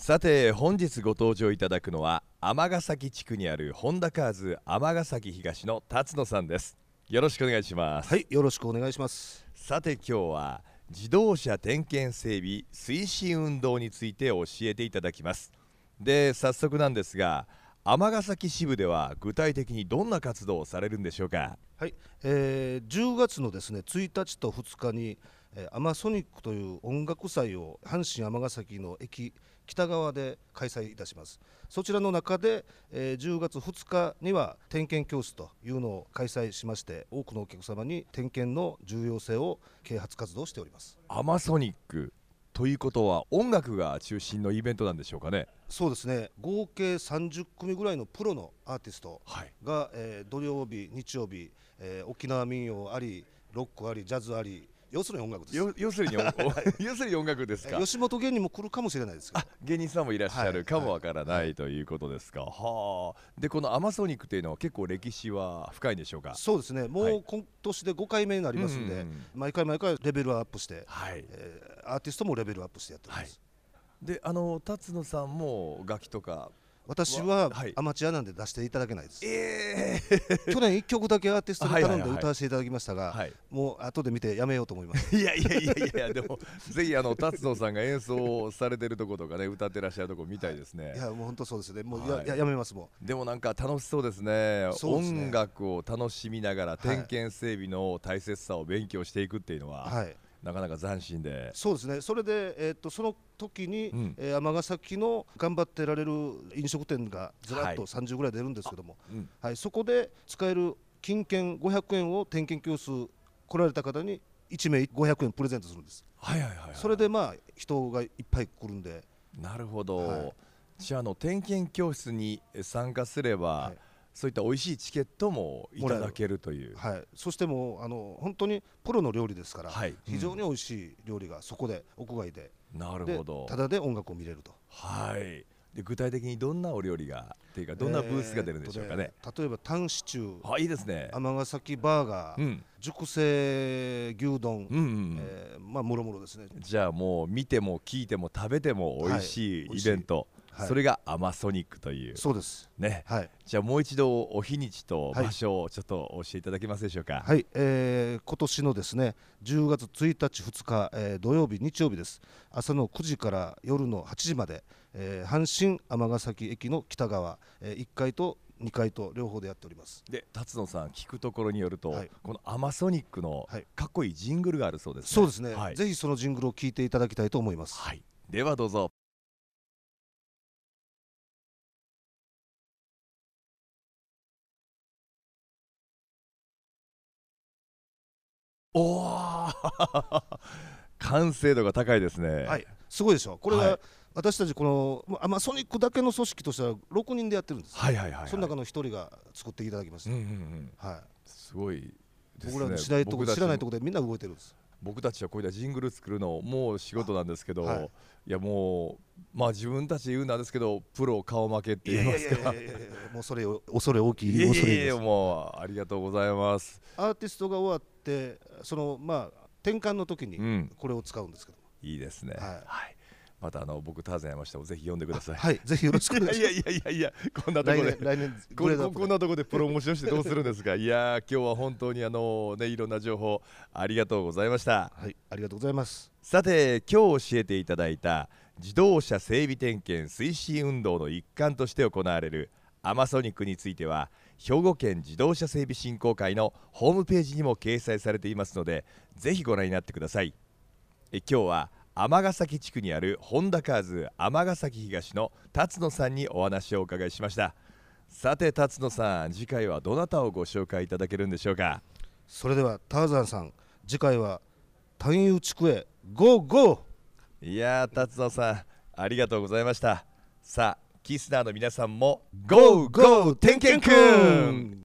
さて本日ご登場いただくのは尼崎地区にあるホンダカーズ尼崎東の辰野さんです。よろしくお願いします。 はい、よろしくお願いします。 さて今日は自動車点検整備推進運動について教えていただきます。で早速なんですが、尼崎支部では具体的にどんな活動をされるんでしょうか。 はい、10月のですね1日と2日にアマソニックという音楽祭を阪神尼崎の駅北側で開催いたします。そちらの中で、10月2日には点検教室というのを開催しまして、多くのお客様に点検の重要性を啓発活動しております。 アマソニックということは音楽が中心のイベントなんでしょうかね。 そうですね、合計30組ぐらいのプロのアーティストが、土曜日日曜日、沖縄民謡ありロックありジャズあり、要するに音楽です。 要するに音楽ですか。 吉本芸人も来るかもしれないですけど、 芸人さんもいらっしゃるかもわからないということですか。はあ。でこのアマソニックというのは結構歴史は深いんでしょうか。 そうですね、もう今年で5回目になりますので、毎回レベルアップして、アーティストもレベルアップしてやっております。 で辰野さんも楽器とか。 私はアマチュアなんで出していただけないです。 去年1曲だけアーティストに頼んで歌わせていただきましたが、もう後で見てやめようと思います。 いやでもぜひ辰野さんが演奏されてるとことかね、歌ってらっしゃるとこ見たいですね。 いやもう本当そうですね、もうやめますもん。 でもなんか楽しそうですね。音楽を楽しみながら点検整備の大切さを勉強していくっていうのは、なかなか斬新で。 そうですね。それで、その時に尼崎の頑張ってられる飲食店がずらっと30ぐらい出るんですけども、そこで使える金券500円を点検教室来られた方に1名500円プレゼントするんです。それで人がいっぱい来るんで。 なるほど。じゃあ点検教室に参加すれば、そういった美味しいチケットもいただけるという。 そしてもう本当にプロの料理ですから、非常に美味しい料理がそこで屋外で、 なるほど、 ただで音楽を見れると。 で具体的にどんなお料理がっていうか、どんなブースが出るんでしょうかね。 例えばタンシチュー、 いいですね。 尼崎バーガー、熟成牛丼、もろもろですね。 じゃあもう見ても聞いても食べても美味しいイベント、それがアマソニックという。 そうですね。じゃあもう一度お日にちと場所をちょっと教えていただけますでしょうか。 今年のですね10月1日2日、土曜日日曜日です。朝の9時から夜の8時まで、阪神尼崎駅の北側、1階と2階と両方でやっております。 で辰野さん、聞くところによると、このアマソニックのかっこいいジングルがあるそうですね。 そうですね、ぜひそのジングルを聞いていただきたいと思います。 ではどうぞ。おー完成度が高いですね。 すごいでしょ。これは私たちこのアマソニックだけの組織としては6人でやってるんです。その中の1人が作っていただきました。 すごいですね。 僕らの知らないところでみんな動いてるんです。 僕たちはこういったジングル作るのもう仕事なんですけど、いやもう自分たち言うんなんですけど、プロ顔負けって言いますか。 もうそれ恐れ大きい。 もうありがとうございます。 アーティストが終わってその転換の時にこれを使うんですけど、 いいですね。また僕ターザン山下をぜひ呼んでください。 ぜひよろしくお願いします。 いやこんなところでこんなところでプロモーションしてどうするんですか。いや今日は本当にいろんな情報ありがとうございました。 ありがとうございます。 さて今日教えていただいた自動車整備点検推進運動の一環として行われるアマソニックについては、兵庫県自動車整備振興会のホームページにも掲載されていますので、ぜひご覧になってください。今日は尼崎地区にあるホンダカーズ尼崎東の辰野さんにお話をお伺いしました。さて辰野さん、次回はどなたをご紹介いただけるんでしょうか。 それではターザンさん、次回は単遊地区へゴーゴー。 いや辰野さんありがとうございました。さあキスナーの皆さんもゴーゴー点検くん。